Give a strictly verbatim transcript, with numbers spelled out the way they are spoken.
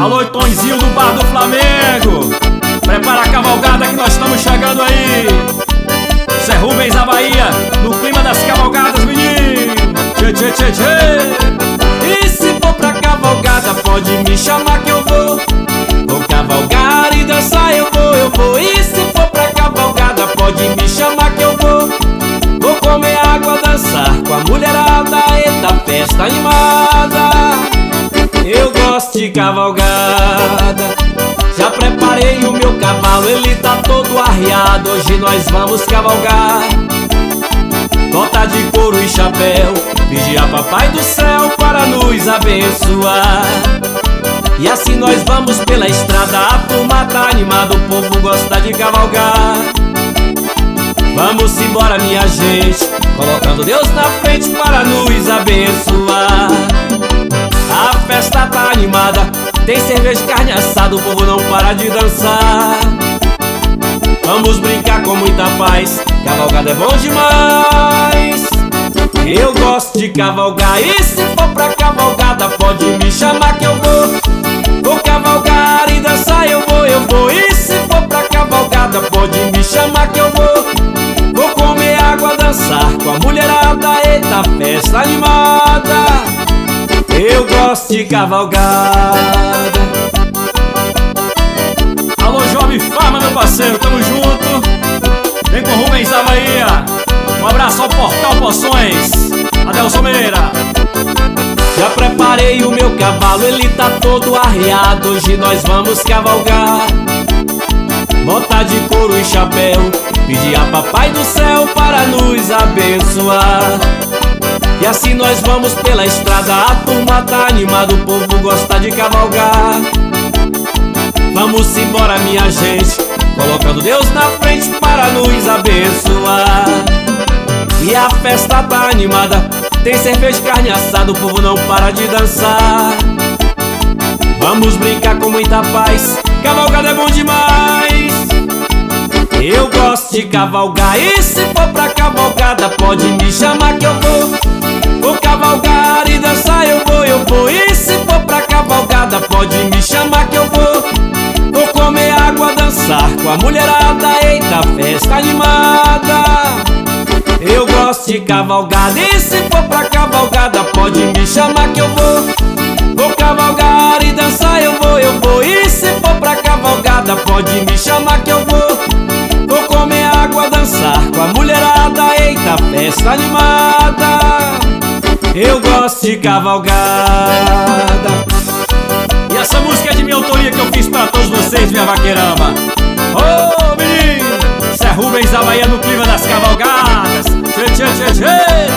Alô, Tonzinho do Bar do Flamengo, prepara a cavalgada que nós estamos chegando aí. Zé Rubens da Bahia, no clima das cavalgadas, menino. Tchê, tchê, tchê, tchê. E se for pra cavalgada, pode me chamar que eu vou. Vou cavalgar e dançar, eu vou, eu vou. E se for pra cavalgada, pode me chamar que eu vou. Vou comer água, dançar com a mulherada. Eita, festa animada. Eu gosto de cavalgada. Já preparei o meu cavalo, ele tá todo arriado. Hoje nós vamos cavalgar. Bota de couro e chapéu, pedir a papai do céu para nos abençoar. E assim nós vamos pela estrada, a turma tá animada, o povo gosta de cavalgar. Vamos embora, minha gente, colocando Deus na frente para nos abençoar. A festa tá animada, tem cerveja e carne assada, o povo não para de dançar. Vamos brincar com muita paz, cavalgada é bom demais. Eu gosto de cavalgar e se for pra cavalgada pode me chamar que eu vou. Vou cavalgar e dançar, eu vou, eu vou. E se for pra cavalgada pode me chamar que eu vou. Vou comer água, dançar com a mulherada. Eita, festa animada. Eu gosto de cavalgada. Alô, Jovem Farma, meu parceiro, tamo junto. Vem com Rubens da Bahia. Um abraço ao Portal Poções, Adelson Meira. Já preparei o meu cavalo, ele tá todo arreado. Hoje nós vamos cavalgar. Bota de couro e chapéu, pedir a papai do céu para nos abençoar. E assim nós vamos pela estrada, a turma tá animada, o povo gosta de cavalgar. Vamos embora, minha gente, colocando Deus na frente para nos abençoar. E a festa tá animada, tem cerveja e carne assada, o povo não para de dançar. Vamos brincar com muita paz, cavalgada é bom demais. Eu gosto de cavalgar e se for pra cavalgada pode me chamar que eu vou. Vou cavalgar e dançar, eu vou, eu vou. E se for pra cavalgada pode me chamar que eu vou. Vou comer água, dançar com a mulherada. Eita, festa animada. Eu gosto de cavalgada e se for pra cavalgada pode me chamar que eu vou. Vou cavalgar e dançar, eu vou, eu vou. E se for pra cavalgada pode me chamar que eu vou. Vou comer água, dançar com a mulherada. Eita, festa animada. Eu gosto de cavalgada. E essa música é de minha autoria que eu fiz pra todos vocês, minha vaqueirama. Ô, oh, menino! Zé Rubens da Bahia no clima das cavalgadas. Tchê, tchê, tchê, tchê.